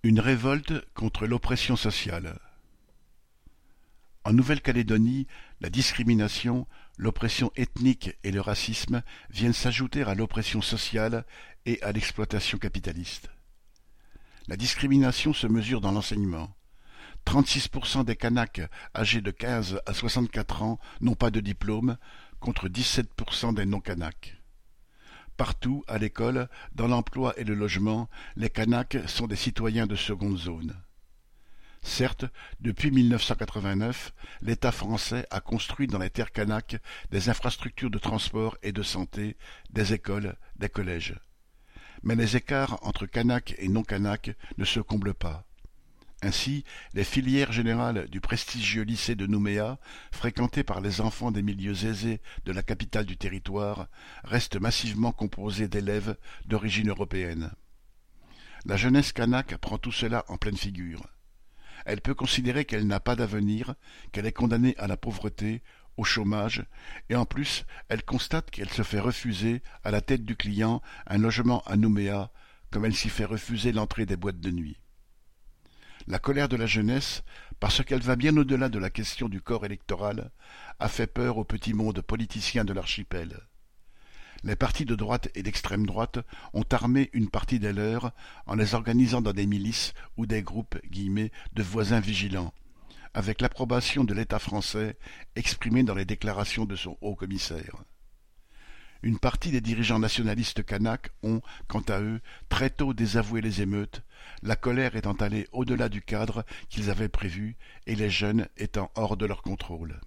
Une révolte contre l'oppression sociale. En Nouvelle-Calédonie, la discrimination, l'oppression ethnique et le racisme viennent s'ajouter à l'oppression sociale et à l'exploitation capitaliste. La discrimination se mesure dans l'enseignement. 36% des Kanaks âgés de 15 à 64 ans n'ont pas de diplôme, contre 17% des non-Kanaks. Partout, à l'école, dans l'emploi et le logement, les Kanaks sont des citoyens de seconde zone. Certes, depuis 1989, l'État français a construit dans les terres kanaks des infrastructures de transport et de santé, des écoles, des collèges. Mais les écarts entre Kanaks et non-Kanaks ne se comblent pas. Ainsi, les filières générales du prestigieux lycée de Nouméa, fréquentées par les enfants des milieux aisés de la capitale du territoire, restent massivement composées d'élèves d'origine européenne. La jeunesse kanak prend tout cela en pleine figure. Elle peut considérer qu'elle n'a pas d'avenir, qu'elle est condamnée à la pauvreté, au chômage, et en plus, elle constate qu'elle se fait refuser, à la tête du client, un logement à Nouméa, comme elle s'y fait refuser l'entrée des boîtes de nuit. La colère de la jeunesse, parce qu'elle va bien au-delà de la question du corps électoral, a fait peur au petit monde politicien de l'archipel. Les partis de droite et d'extrême droite ont armé une partie des leurs en les organisant dans des milices ou des groupes « de voisins vigilants », avec l'approbation de l'État français exprimée dans les déclarations de son haut commissaire. Une partie des dirigeants nationalistes kanaks ont, quant à eux, très tôt désavoué les émeutes, la colère étant allée au-delà du cadre qu'ils avaient prévu et les jeunes étant hors de leur contrôle.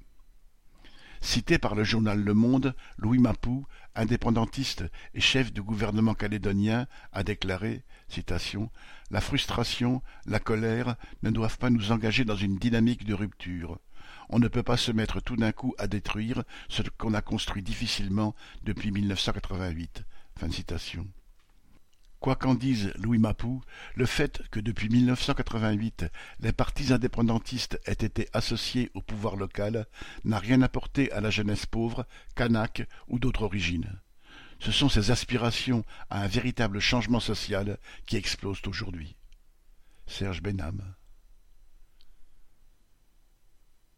Cité par le journal Le Monde, Louis Mapou, indépendantiste et chef du gouvernement calédonien, a déclaré, citation, « La frustration, la colère ne doivent pas nous engager dans une dynamique de rupture. On ne peut pas se mettre tout d'un coup à détruire ce qu'on a construit difficilement depuis 1988. » Fin de citation. Quoi qu'en dise Louis Mapou, le fait que depuis 1988 les partis indépendantistes aient été associés au pouvoir local n'a rien apporté à la jeunesse pauvre, kanak ou d'autres origines. Ce sont ces aspirations à un véritable changement social qui explosent aujourd'hui. Serge Benham.